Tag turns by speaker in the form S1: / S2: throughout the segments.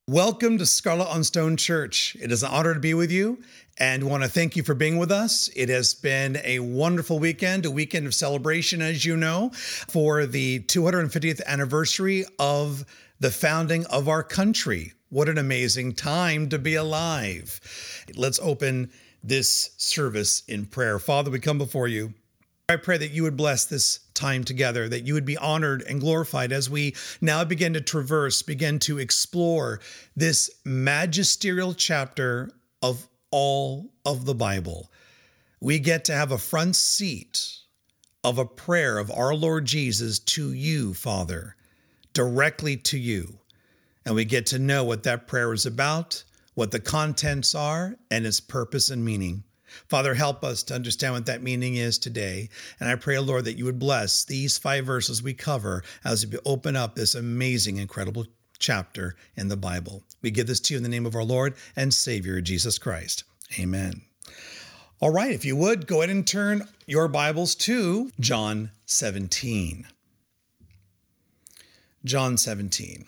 S1: Welcome to Scarlet on Stone Church. It is an honor to be with you and want to thank you for being with us. It has been a wonderful weekend, a weekend of celebration, as you know, for the 250th anniversary of the founding of our country. What an amazing time to be alive. Let's open this service in prayer. Father, we come before you. I pray that you would bless this time together, that you would be honored and glorified as we now begin to explore this magisterial chapter of all of the Bible. We get to have a front seat of a prayer of our Lord Jesus to you, Father, directly to you. And we get to know what that prayer is about, what the contents are, and its purpose and meaning. Father, help us to understand what that meaning is today. And I pray, Lord, that you would bless these 5 verses we cover as we open up this amazing, incredible chapter in the Bible. We give this to you in the name of our Lord and Savior, Jesus Christ. Amen. All right, if you would, go ahead and turn your Bibles to John 17. John 17.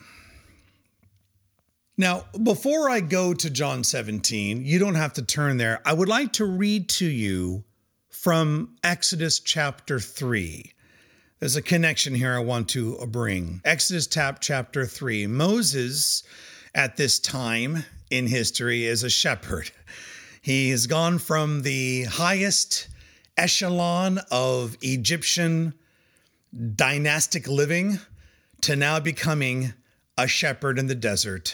S1: Now, before I go to John 17, you don't have to turn there. I would like to read to you from Exodus chapter 3. There's a connection here I want to bring. Exodus chapter 3. Moses, at this time in history, is a shepherd. He has gone from the highest echelon of Egyptian dynastic living to now becoming a shepherd in the desert.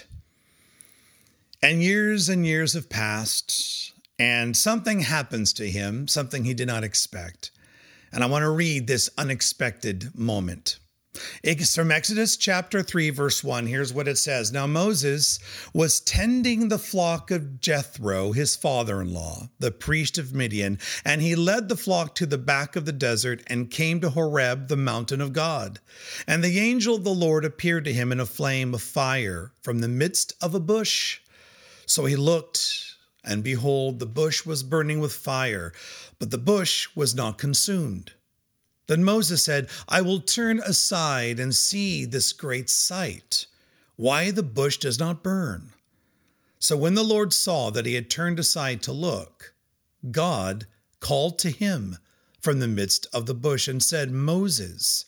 S1: And years have passed, and something happens to him, something he did not expect. And I want to read this unexpected moment. It's from Exodus chapter 3, verse 1. Here's what it says. Now Moses was tending the flock of Jethro, his father-in-law, the priest of Midian, and he led the flock to the back of the desert and came to Horeb, the mountain of God. And the angel of the Lord appeared to him in a flame of fire from the midst of a bush. So he looked, and behold, the bush was burning with fire, but the bush was not consumed. Then Moses said, I will turn aside and see this great sight, why the bush does not burn. So when the Lord saw that he had turned aside to look, God called to him from the midst of the bush and said, Moses,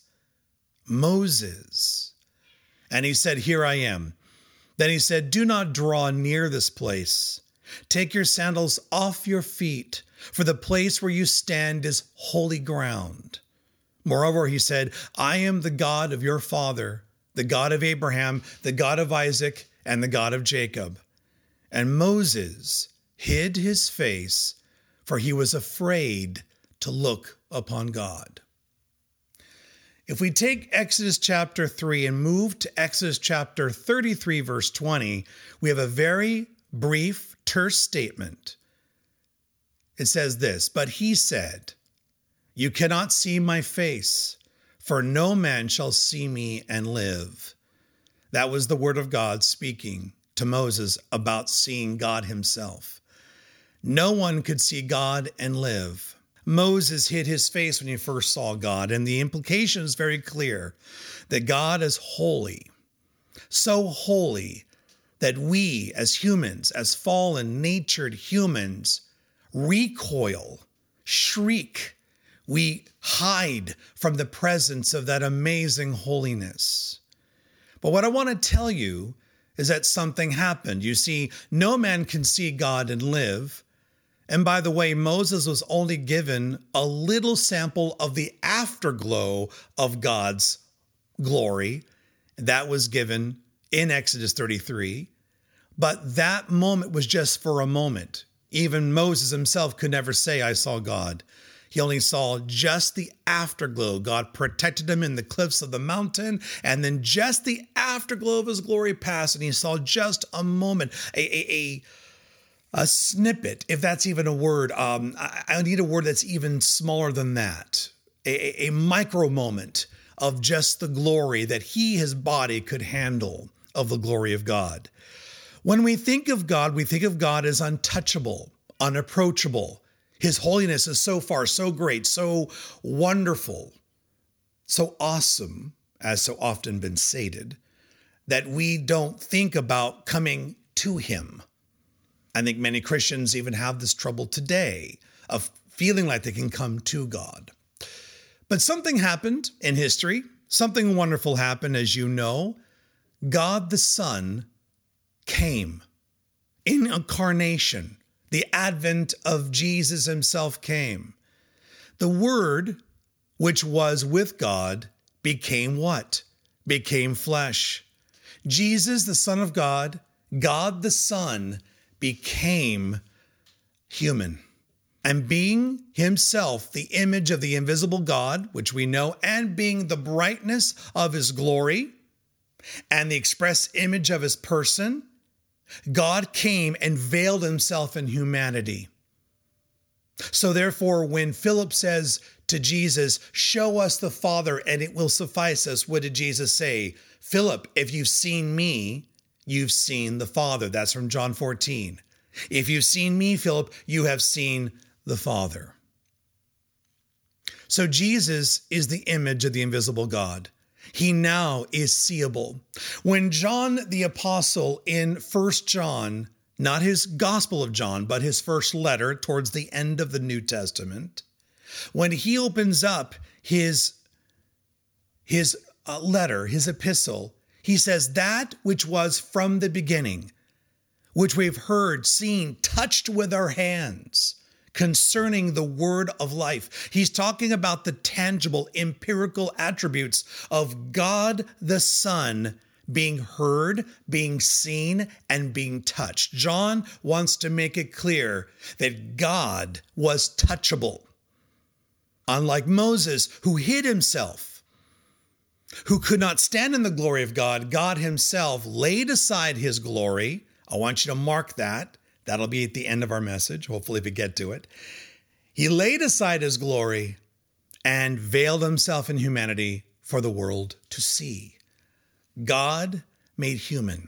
S1: Moses. And he said, Here I am. Then he said, Do not draw near this place. Take your sandals off your feet, for the place where you stand is holy ground. Moreover, he said, I am the God of your father, the God of Abraham, the God of Isaac, and the God of Jacob. And Moses hid his face, for he was afraid to look upon God. If we take Exodus chapter 3 and move to Exodus chapter 33, verse 20, we have a very brief, terse statement. It says this, But he said, You cannot see my face, for no man shall see me and live. That was the word of God speaking to Moses about seeing God himself. No one could see God and live. Moses hid his face when he first saw God, and the implication is very clear that God is holy, so holy that we as humans, as fallen natured humans, recoil, shriek, we hide from the presence of that amazing holiness. But what I want to tell you is that something happened. You see, no man can see God and live. And by the way, Moses was only given a little sample of the afterglow of God's glory. That was given in Exodus 33. But that moment was just for a moment. Even Moses himself could never say, I saw God. He only saw just the afterglow. God protected him in the cliffs of the mountain, and then just the afterglow of his glory passed, and he saw just a moment, a snippet, if that's even a word. I need a word that's even smaller than that. A micro moment of just the glory that his body could handle of the glory of God. When we think of God as untouchable, unapproachable. His holiness is so far, so great, so wonderful, so awesome, as so often been stated, that we don't think about coming to him. I think many Christians even have this trouble today of feeling like they can come to God. But something happened in history. Something wonderful happened, as you know. God the Son came in incarnation. The advent of Jesus himself came. The Word, which was with God, became what? Became flesh. Jesus, the Son of God, God the Son, became human. And being himself the image of the invisible God, which we know, and being the brightness of his glory and the express image of his person, God came and veiled himself in humanity. So therefore, when Philip says to Jesus, "Show us the Father and it will suffice us," what did Jesus say? "Philip, if you've seen me, you've seen the Father." That's from John 14. "If you've seen me, Philip, you have seen the Father." So Jesus is the image of the invisible God. He now is seeable. When John the Apostle in 1 John, not his Gospel of John, but his first letter towards the end of the New Testament, when he opens up his letter, his epistle, he says, "That which was from the beginning, which we've heard, seen, touched with our hands, concerning the word of life." He's talking about the tangible, empirical attributes of God the Son being heard, being seen, and being touched. John wants to make it clear that God was touchable. Unlike Moses, who hid himself, who could not stand in the glory of God, God himself laid aside his glory. I want you to mark that. That'll be at the end of our message, hopefully if we get to it. He laid aside his glory and veiled himself in humanity for the world to see. God made human.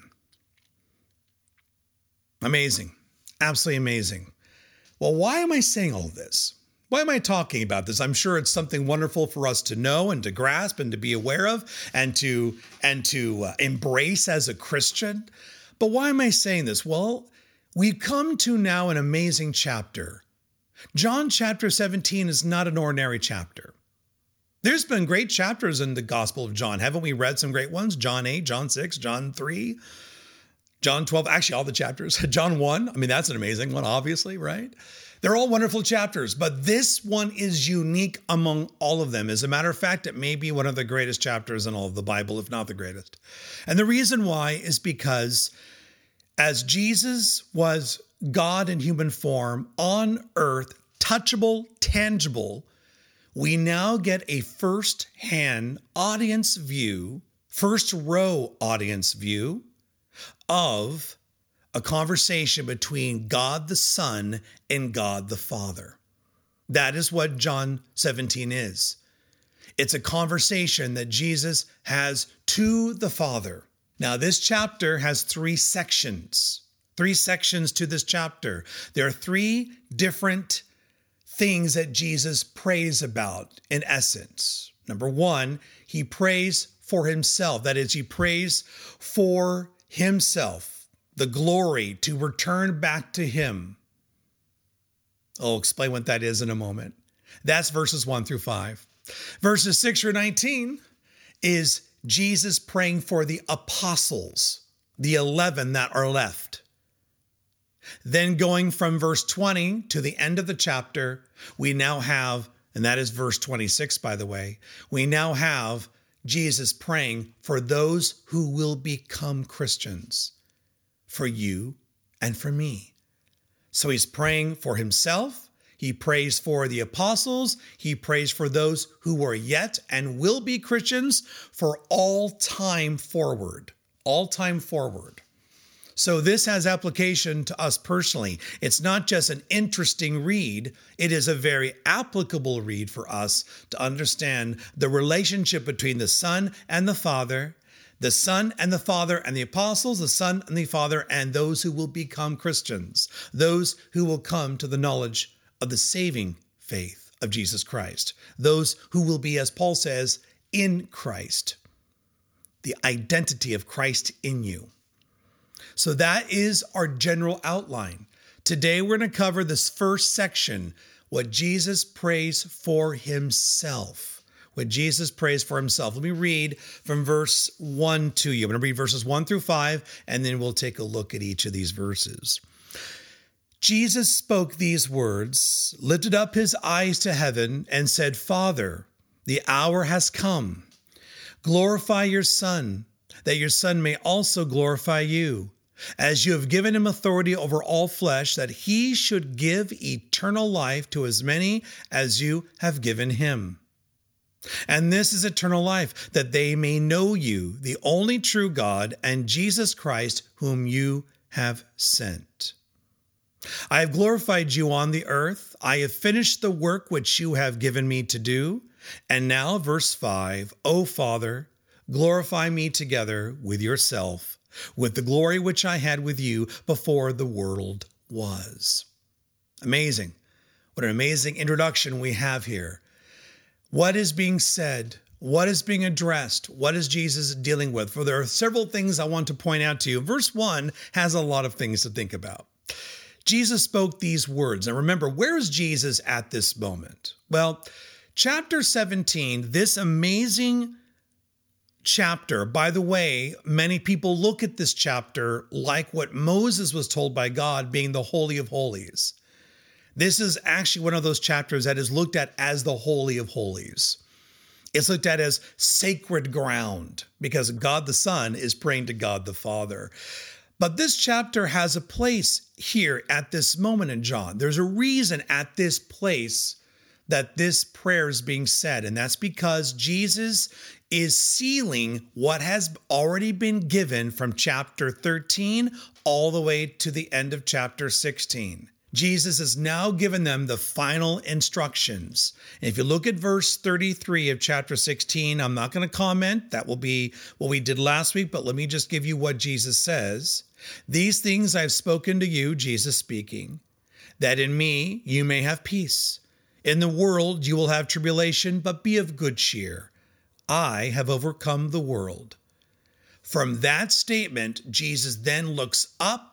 S1: Amazing. Absolutely amazing. Well, why am I saying all of this? Why am I talking about this? I'm sure it's something wonderful for us to know and to grasp and to be aware of and to embrace as a Christian. But why am I saying this? Well, we come to now an amazing chapter. John chapter 17 is not an ordinary chapter. There's been great chapters in the Gospel of John. Haven't we read some great ones? John 8, John 6, John 3, John 12, actually all the chapters. John 1, I mean, that's an amazing one, obviously, right? They're all wonderful chapters, but this one is unique among all of them. As a matter of fact, it may be one of the greatest chapters in all of the Bible, if not the greatest. And the reason why is because as Jesus was God in human form on earth, touchable, tangible, we now get a first-hand audience view, first-row audience view of a conversation between God the Son and God the Father. That is what John 17 is. It's a conversation that Jesus has to the Father. Now, this chapter has three sections to this chapter. There are three different things that Jesus prays about in essence. Number one, he prays for himself. That is, he prays for himself, the glory to return back to him. I'll explain what that is in a moment. That's verses 1 through 5. Verses 6 through 19 is Jesus praying for the apostles, the 11 that are left. Then going from verse 20 to the end of the chapter, we now have, and that is verse 26, by the way, we now have Jesus praying for those who will become Christians, for you and for me. So he's praying for himself. He prays for the apostles. He prays for those who are yet and will be Christians for all time forward. All time forward. So this has application to us personally. It's not just an interesting read. It is a very applicable read for us to understand the relationship between the Son and the Father, the Son and the Father and the apostles, the Son and the Father, and those who will become Christians, those who will come to the knowledge of the saving faith of Jesus Christ, those who will be, as Paul says, in Christ. the identity of Christ in you. So that is our general outline. Today we're going to cover this first section, what Jesus prays for himself. What Jesus prays for himself. Let me read from verse 1 to you. I'm going to read verses 1 through 5, and then we'll take a look at each of these verses. Jesus spoke these words, lifted up his eyes to heaven, and said, Father, the hour has come. Glorify your Son, that your Son may also glorify you, as you have given him authority over all flesh, that he should give eternal life to as many as you have given him. And this is eternal life, that they may know you, the only true God, and Jesus Christ, whom you have sent. I have glorified you on the earth. I have finished the work which you have given me to do. And now, verse 5, O Father, glorify me together with yourself, with the glory which I had with you before the world was. Amazing. What an amazing introduction we have here. What is being said? What is being addressed? What is Jesus dealing with? For there are several things I want to point out to you. Verse 1 has a lot of things to think about. Jesus spoke these words. And remember, where is Jesus at this moment? Well, chapter 17, this amazing chapter, by the way, many people look at this chapter like what Moses was told by God, being the Holy of Holies. This is actually one of those chapters that is looked at as the Holy of Holies. It's looked at as sacred ground because God the Son is praying to God the Father. But this chapter has a place here at this moment in John. There's a reason at this place that this prayer is being said, and that's because Jesus is sealing what has already been given from chapter 13 all the way to the end of chapter 16. Jesus has now given them the final instructions. And if you look at verse 33 of chapter 16, I'm not going to comment. That will be what we did last week, but let me just give you what Jesus says. These things I've spoken to you, Jesus speaking, that in me you may have peace. In the world you will have tribulation, but be of good cheer. I have overcome the world. From that statement, Jesus then looks up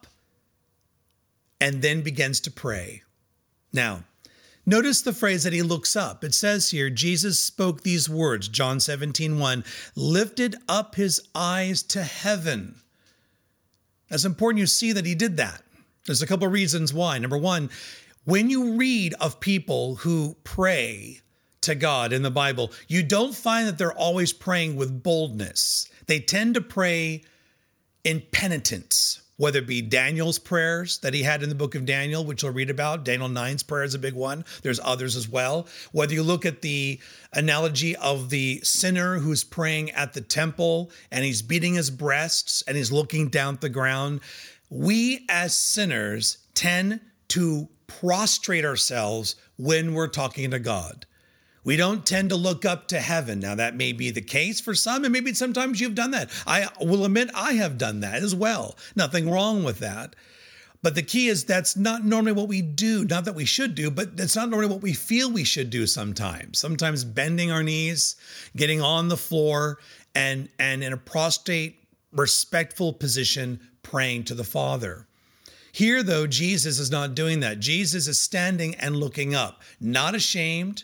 S1: and then begins to pray. Now, notice the phrase that he looks up. It says here, Jesus spoke these words, John 17:1, lifted up his eyes to heaven. It's important you see that he did that. There's a couple of reasons why. Number one, when you read of people who pray to God in the Bible, you don't find that they're always praying with boldness. They tend to pray in penitence, whether it be Daniel's prayers that he had in the book of Daniel, which we'll read about. Daniel 9's prayer is a big one. There's others as well. Whether you look at the analogy of the sinner who's praying at the temple and he's beating his breasts and he's looking down at the ground, we as sinners tend to prostrate ourselves when we're talking to God. We don't tend to look up to heaven. Now, that may be the case for some, and maybe sometimes you've done that. I will admit I have done that as well. Nothing wrong with that. But the key is that's not normally what we do. Not that we should do, but that's not normally what we feel we should do sometimes. Sometimes bending our knees, getting on the floor, and in a prostrate, respectful position, praying to the Father. Here, though, Jesus is not doing that. Jesus is standing and looking up, not ashamed,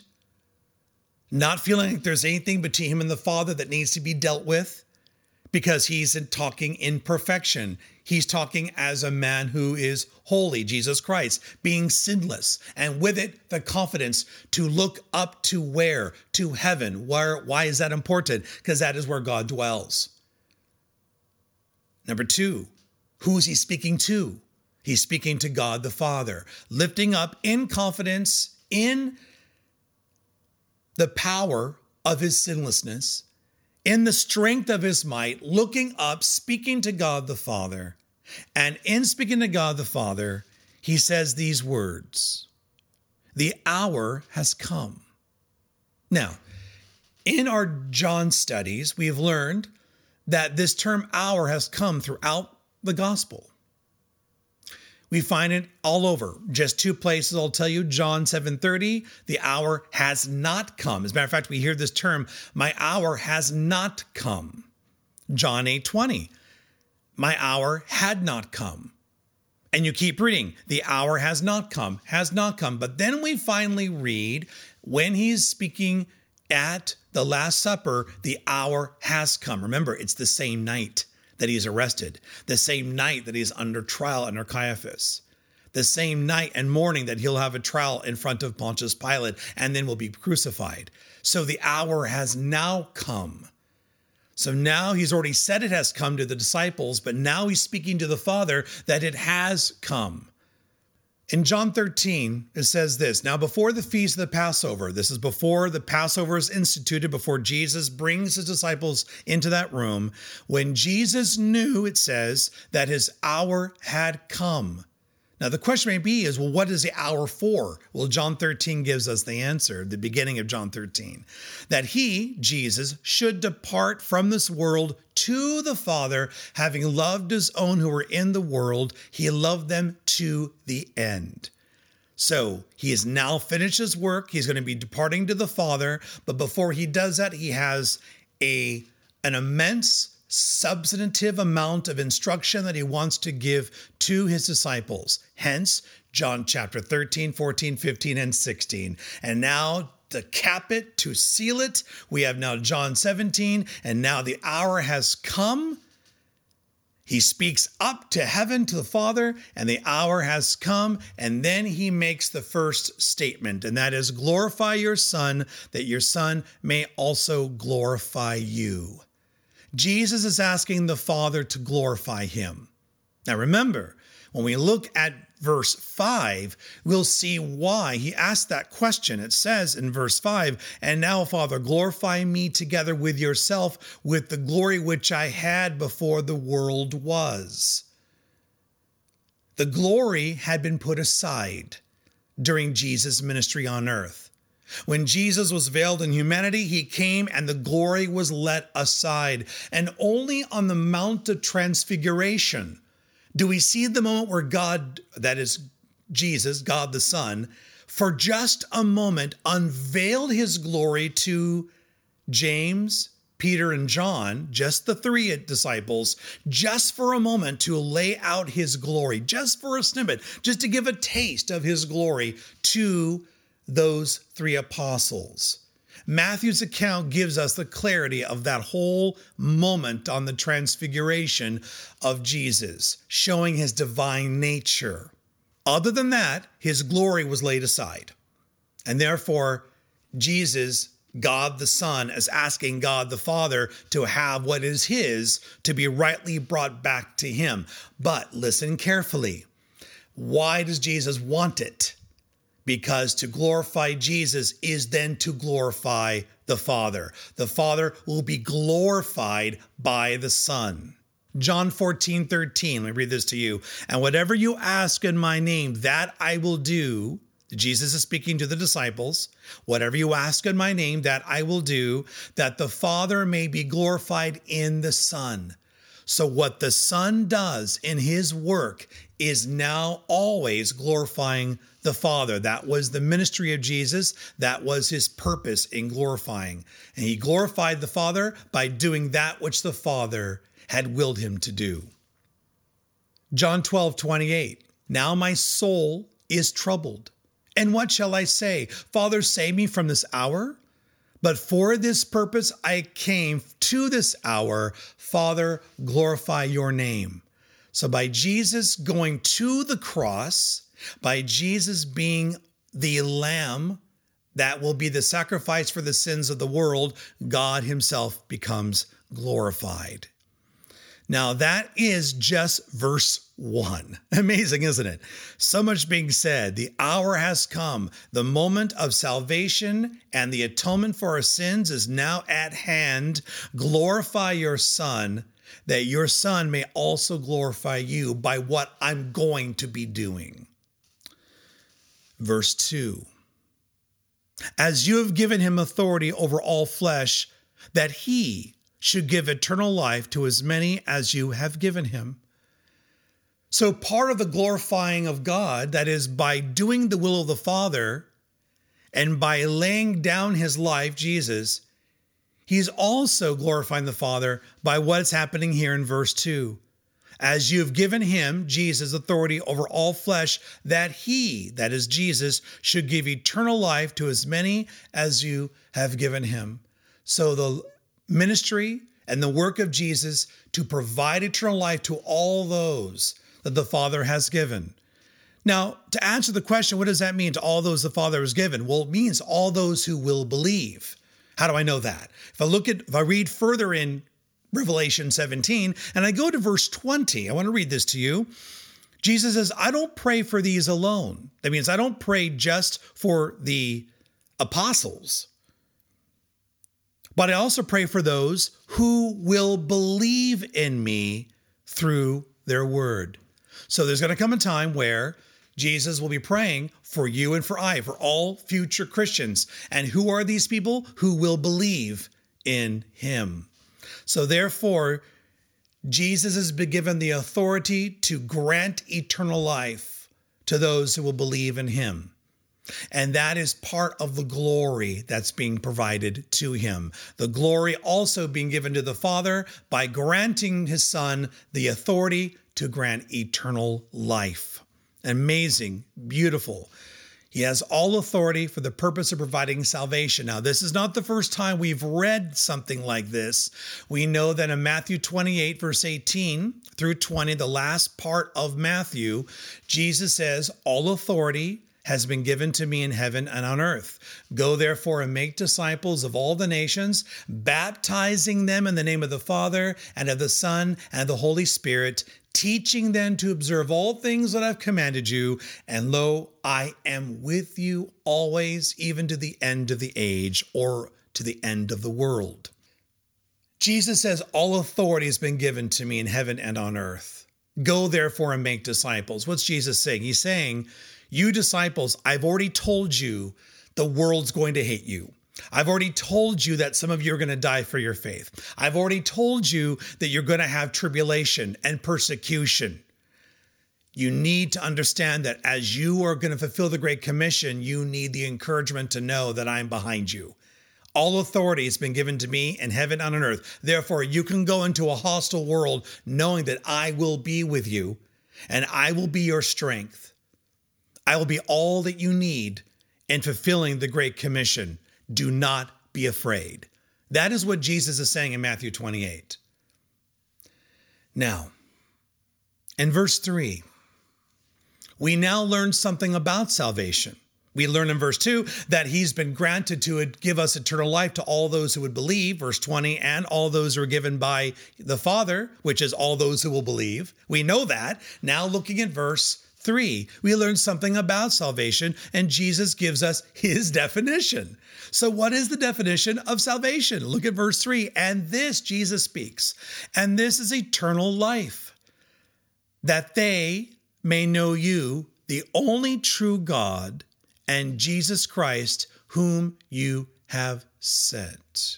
S1: not feeling like there's anything between him and the Father that needs to be dealt with, because he's talking in perfection. He's talking as a man who is holy, Jesus Christ, being sinless, and with it, the confidence to look up to where? To heaven. Why is that important? Because that is where God dwells. Number two, who is he speaking to? He's speaking to God the Father, lifting up in confidence, in the power of his sinlessness, in the strength of his might, looking up, speaking to God the Father. And in speaking to God the Father, he says these words, the hour has come. Now, in our John studies, we've learned that this term hour has come throughout the gospel. We find it all over. Just two places I'll tell you. John 7:30, the hour has not come. As a matter of fact, we hear this term, my hour has not come. John 8:20, my hour had not come. And you keep reading, the hour has not come, has not come. But then we finally read, when he's speaking at the Last Supper, the hour has come. Remember, it's the same night that he's arrested, the same night that he's under trial under Caiaphas, the same night and morning that he'll have a trial in front of Pontius Pilate and then will be crucified. So the hour has now come. So now he's already said it has come to the disciples, but now he's speaking to the Father that it has come. In John 13, it says this, now before the feast of the Passover, this is before the Passover is instituted, before Jesus brings his disciples into that room, when Jesus knew, it says, that his hour had come. Now, the question may be is, well, what is the hour for? Well, John 13 gives us the answer, the beginning of John 13, that he, Jesus, should depart from this world to the Father, having loved his own who were in the world, he loved them to the end. So he has now finished his work. He's going to be departing to the Father, but before he does that, he has an immense substantive amount of instruction that he wants to give to his disciples. Hence, John chapter 13, 14, 15, and 16. And now to cap it, to seal it, we have now John 17, and now the hour has come. He speaks up to heaven, to the Father, and the hour has come. And then he makes the first statement, and that is, glorify your Son, that your Son may also glorify you. Jesus is asking the Father to glorify him. Now remember, when we look at verse 5, we'll see why he asked that question. It says in verse 5, and now, Father, glorify me together with yourself with the glory which I had before the world was. The glory had been put aside during Jesus' ministry on earth. When Jesus was veiled in humanity, he came and the glory was let aside. And only on the Mount of Transfiguration do we see the moment where God, that is Jesus, God the Son, for just a moment unveiled his glory to James, Peter, and John, just the three disciples, just for a moment to lay out his glory, just for a snippet, just to give a taste of his glory to those three apostles. Matthew's account gives us the clarity of that whole moment on the transfiguration of Jesus, showing his divine nature. Other than that, his glory was laid aside. And therefore, Jesus, God the Son, is asking God the Father to have what is his to be rightly brought back to him. But listen carefully. Why does Jesus want it? Because to glorify Jesus is then to glorify the Father. The Father will be glorified by the Son. John 14:13, let me read this to you. And whatever you ask in my name, that I will do. Jesus is speaking to the disciples. Whatever you ask in my name, that I will do, that the Father may be glorified in the Son. So what the Son does in his work is now always glorifying the Father. That was the ministry of Jesus. That was his purpose in glorifying. And he glorified the Father by doing that which the Father had willed him to do. John 12:28. Now my soul is troubled. And what shall I say? Father, save me from this hour? But for this purpose I came to this hour. Father, glorify your name. So by Jesus going to the cross, by Jesus being the Lamb that will be the sacrifice for the sins of the world, God himself becomes glorified. Now that is just verse 1. Amazing, isn't it? So much being said. The hour has come. The moment of salvation and the atonement for our sins is now at hand. Glorify your Son, that your Son may also glorify you by what I'm going to be doing. Verse 2. As you have given him authority over all flesh, that he should give eternal life to as many as you have given him. So part of the glorifying of God, that is by doing the will of the Father and by laying down his life, Jesus, he's also glorifying the Father by what's happening here in verse 2. As you have given him, Jesus, authority over all flesh, that he, that is Jesus, should give eternal life to as many as you have given him. So the ministry and the work of Jesus to provide eternal life to all those that the Father has given. Now, to answer the question, what does that mean to all those the Father has given? Well, it means all those who will believe. How do I know that? If I read further in Revelation 17, and I go to verse 20, I want to read this to you. Jesus says, I don't pray for these alone. That means I don't pray just for the apostles, but I also pray for those who will believe in me through their word. So there's going to come a time where Jesus will be praying for you and for I, for all future Christians. And who are these people? Who will believe in him. So therefore, Jesus has been given the authority to grant eternal life to those who will believe in him. And that is part of the glory that's being provided to him. The glory also being given to the Father by granting his Son the authority to grant eternal life. Amazing, beautiful. He has all authority for the purpose of providing salvation. Now, this is not the first time we've read something like this. We know that in Matthew 28, verse 18 through 20, the last part of Matthew, Jesus says, all authority has been given to me in heaven and on earth. Go therefore and make disciples of all the nations, baptizing them in the name of the Father and of the Son and of the Holy Spirit, teaching them to observe all things that I've commanded you. And lo, I am with you always, even to the end of the age, or to the end of the world. Jesus says, all authority has been given to me in heaven and on earth. Go therefore and make disciples. What's Jesus saying? He's saying, you disciples, I've already told you the world's going to hate you. I've already told you that some of you are going to die for your faith. I've already told you that you're going to have tribulation and persecution. You need to understand that as you are going to fulfill the Great Commission, you need the encouragement to know that I'm behind you. All authority has been given to me in heaven and on earth. Therefore, you can go into a hostile world knowing that I will be with you and I will be your strength. I will be all that you need in fulfilling the Great Commission. Do not be afraid. That is what Jesus is saying in Matthew 28. Now, in verse 3, we now learn something about salvation. We learn in verse 2 that he's been granted to give us eternal life to all those who would believe, verse 20, and all those who are given by the Father, which is all those who will believe. We know that. Now looking at verse 3, we learn something about salvation, and Jesus gives us his definition. So what is the definition of salvation? Look at verse 3. And this, Jesus speaks, and this is eternal life, that they may know you, the only true God, and Jesus Christ, whom you have sent.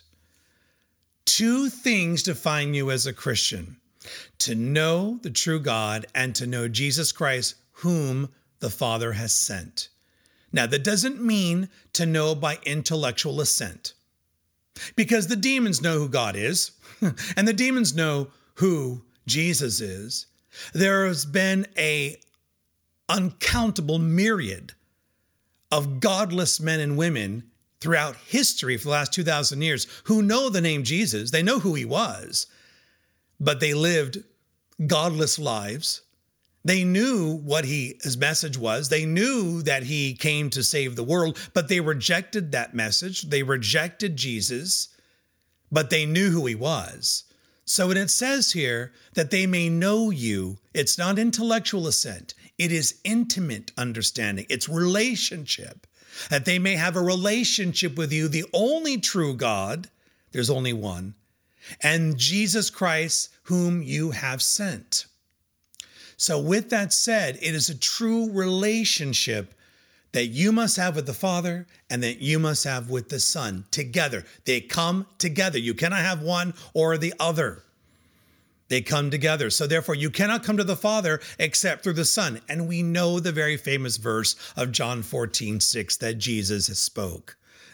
S1: Two things define you as a Christian: to know the true God and to know Jesus Christ, whom the Father has sent. Now, that doesn't mean to know by intellectual assent, because the demons know who God is, and the demons know who Jesus is. There has been a uncountable myriad of godless men and women throughout history for the last 2,000 years who know the name Jesus. They know who he was, but they lived godless lives. They knew what his message was. They knew that he came to save the world, but they rejected that message. They rejected Jesus, but they knew who he was. So when it says here that they may know you, it's not intellectual assent. It is intimate understanding. It's relationship. That they may have a relationship with you, the only true God, there's only one, and Jesus Christ, whom you have sent. So with that said, it is a true relationship that you must have with the Father and that you must have with the Son together. They come together. You cannot have one or the other. They come together. So therefore, you cannot come to the Father except through the Son. And we know the very famous verse of John 14:6 that Jesus spoke.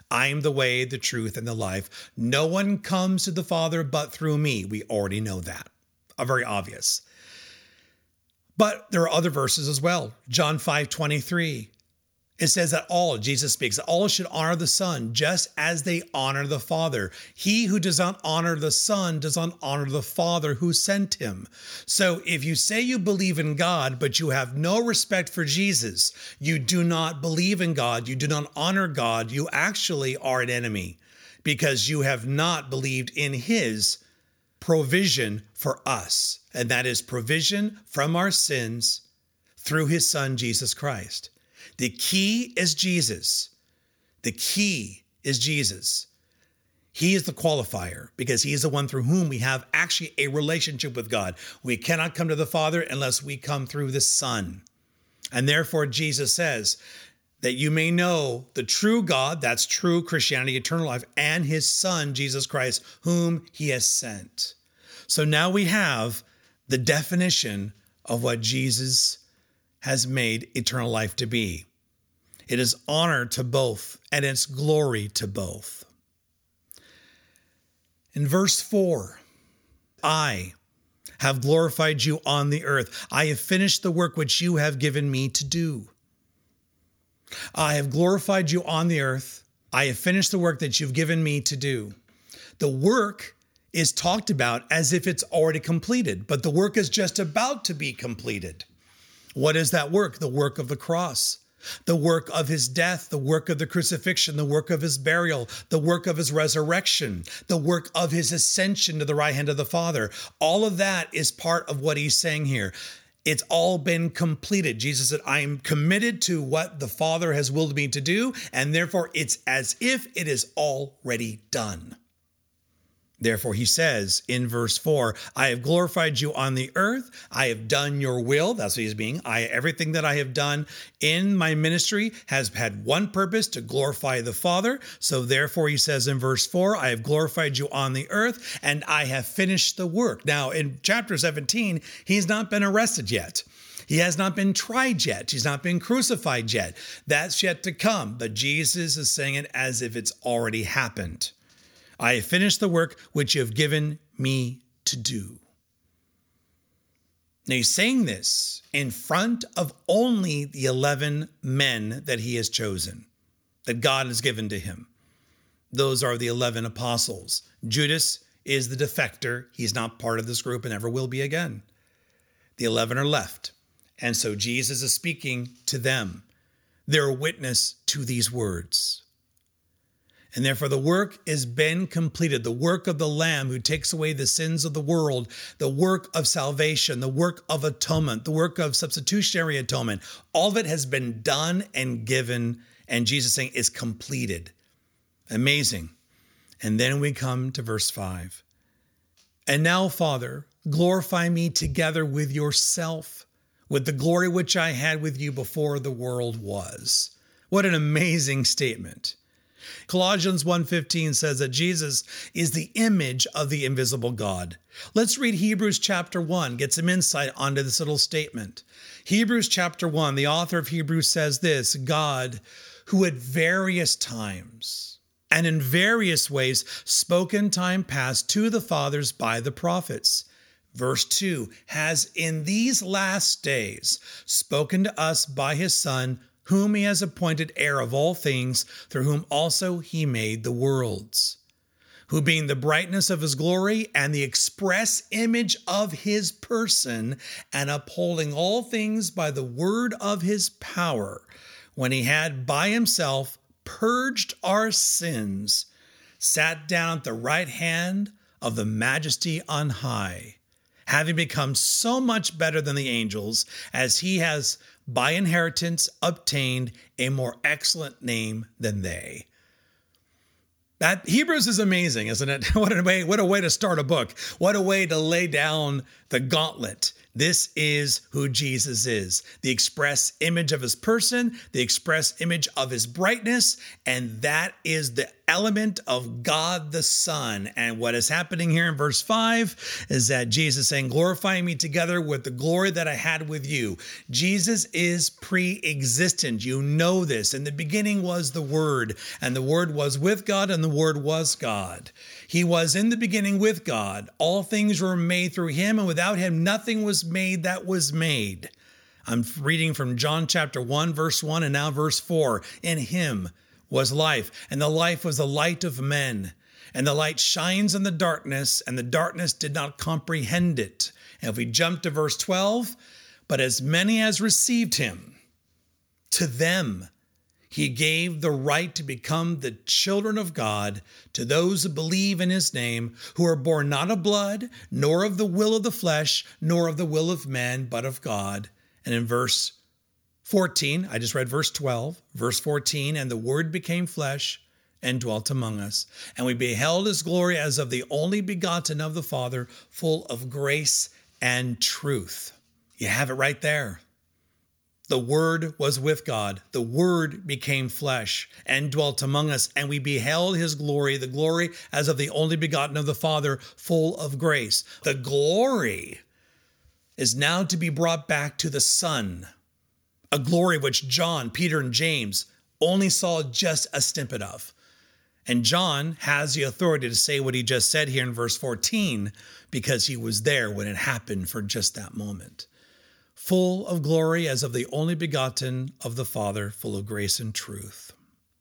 S1: I am the way, the truth, and the life. No one comes to the Father but through me. We already know that. Very obvious. But there are other verses as well. John 5:23. It says that Jesus speaks, that all should honor the Son just as they honor the Father. He who does not honor the Son does not honor the Father who sent him. So if you say you believe in God, but you have no respect for Jesus, you do not believe in God, you do not honor God, you actually are an enemy because you have not believed in his provision for us. And that is provision from our sins through his Son, Jesus Christ. The key is Jesus. The key is Jesus. He is the qualifier because he is the one through whom we have actually a relationship with God. We cannot come to the Father unless we come through the Son. And therefore, Jesus says that you may know the true God, that's true Christianity, eternal life, and his Son, Jesus Christ, whom he has sent. So now we have the definition of what Jesus has made eternal life to be. It is honor to both, and it's glory to both. In verse 4, I have glorified you on the earth. I have finished the work which you have given me to do. I have glorified you on the earth. I have finished the work that you've given me to do. The work is talked about as if it's already completed, but the work is just about to be completed. What is that work? The work of the cross, the work of his death, the work of the crucifixion, the work of his burial, the work of his resurrection, the work of his ascension to the right hand of the Father. All of that is part of what he's saying here. It's all been completed. Jesus said, I am committed to what the Father has willed me to do, and therefore it's as if it is already done. Therefore, he says in verse 4, I have glorified you on the earth. I have done your will. That's what he's being. Everything that I have done in my ministry has had one purpose, to glorify the Father. So therefore, he says in verse 4, I have glorified you on the earth, and I have finished the work. Now, in chapter 17, he's not been arrested yet. He has not been tried yet. He's not been crucified yet. That's yet to come. But Jesus is saying it as if it's already happened. I have finished the work which you have given me to do. Now he's saying this in front of only the 11 men that he has chosen, that God has given to him. Those are the 11 apostles. Judas is the defector. He's not part of this group and never will be again. The 11 are left. And so Jesus is speaking to them. They're a witness to these words. And therefore the work has been completed. The work of the Lamb who takes away the sins of the world, the work of salvation, the work of atonement, the work of substitutionary atonement, all of it has been done and given. And Jesus saying it's completed. Amazing. And then we come to verse 5. And now, Father, glorify me together with yourself, with the glory which I had with you before the world was. What an amazing statement. Colossians 1:15 says that Jesus is the image of the invisible God. Let's read Hebrews chapter 1, get some insight onto this little statement. Hebrews chapter 1, the author of Hebrews says this, God, who at various times and in various ways spoke in time past to the fathers by the prophets. Verse 2, has in these last days spoken to us by his Son, whom he has appointed heir of all things, through whom also he made the worlds, who being the brightness of his glory and the express image of his person, and upholding all things by the word of his power, when he had by himself purged our sins, sat down at the right hand of the Majesty on high, having become so much better than the angels, as he has by inheritance obtained a more excellent name than they. That Hebrews is amazing, isn't it? What a way to start a book. What a way to lay down the gauntlet This is who Jesus is, the express image of his person, the express image of his brightness, and that is the element of God the Son. And what is happening here in verse 5 is that Jesus is saying, glorify me together with the glory that I had with you. Jesus is pre-existent. You know this. In the beginning was the Word, and the Word was with God, and the Word was God. He was in the beginning with God. All things were made through him, and without him nothing was made that was made. I'm reading from John chapter 1, verse 1, and now verse 4. In him was life, and the life was the light of men. And the light shines in the darkness, and the darkness did not comprehend it. And if we jump to verse 12, but as many as received him, to them he gave the right to become the children of God, to those who believe in his name, who are born not of blood, nor of the will of the flesh, nor of the will of man, but of God. And in verse 14, I just read verse 12, verse 14, and the Word became flesh and dwelt among us. And we beheld his glory as of the only begotten of the Father, full of grace and truth. You have it right there. The Word was with God. The Word became flesh and dwelt among us, and we beheld his glory, the glory as of the only begotten of the Father, full of grace. The glory is now to be brought back to the Son, a glory which John, Peter, and James only saw just a snippet of. And John has the authority to say what he just said here in verse 14 because he was there when it happened for just that moment. Full of glory as of the only begotten of the Father, full of grace and truth.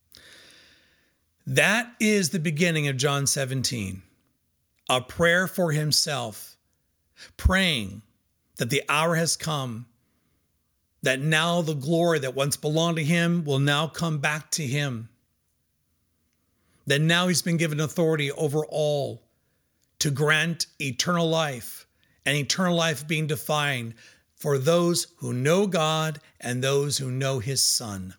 S1: That is the beginning of John 17, a prayer for himself, praying that the hour has come, that now the glory that once belonged to him will now come back to him, that now he's been given authority over all to grant eternal life, and eternal life being defined for those who know God and those who know his Son.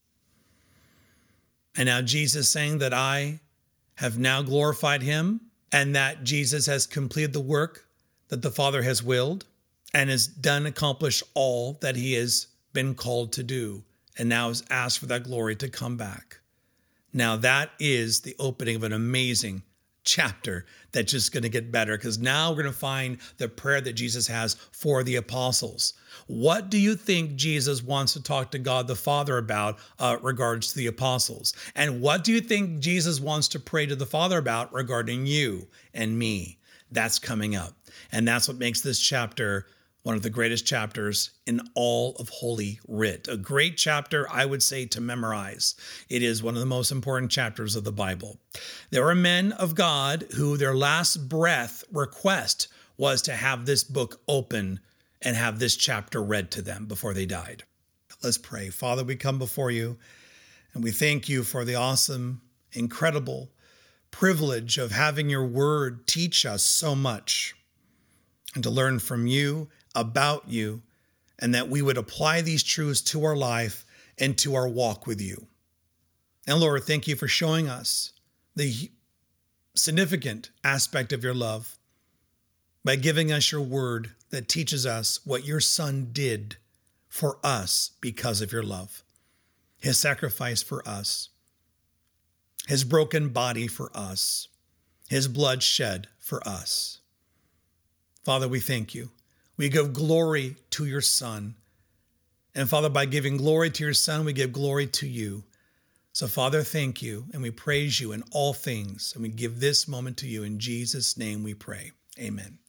S1: And now Jesus saying that I have now glorified him, and that Jesus has completed the work that the Father has willed and has accomplished all that he has been called to do, and now has asked for that glory to come back. Now that is the opening of an amazing chapter that's just going to get better, because now we're going to find the prayer that Jesus has for the apostles. What do you think Jesus wants to talk to God the Father about regards to the apostles? And what do you think Jesus wants to pray to the Father about regarding you and me? That's coming up. And that's what makes this chapter one of the greatest chapters in all of Holy Writ. A great chapter, I would say, to memorize. It is one of the most important chapters of the Bible. There are men of God who their last breath request was to have this book open and have this chapter read to them before they died. Let's pray. Father, we come before you and we thank you for the awesome, incredible privilege of having your word teach us so much and to learn from you, about you, and that we would apply these truths to our life and to our walk with you. And Lord, thank you for showing us the significant aspect of your love by giving us your word that teaches us what your Son did for us because of your love, his sacrifice for us, his broken body for us, his blood shed for us. Father, we thank you. We give glory to your Son. And Father, by giving glory to your Son, we give glory to you. So Father, thank you, and we praise you in all things. And we give this moment to you. In Jesus' name we pray. Amen.